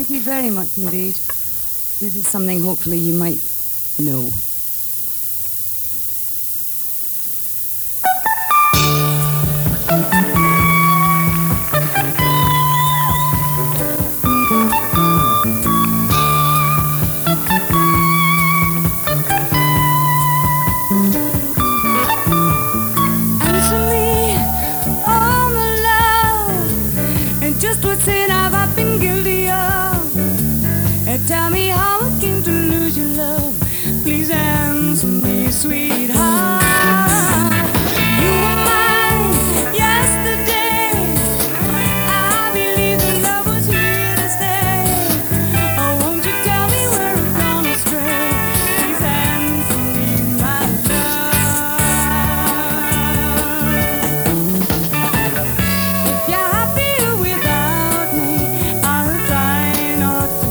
Thank you very much indeed. This is something hopefully you might know. Tell me how I came to lose your love. Please answer me, sweetheart. You were mine yesterday. I believe the love was here to stay. Oh, won't you tell me where I've gone astray? Please answer me, my love. If you're happier without me, I'll try not to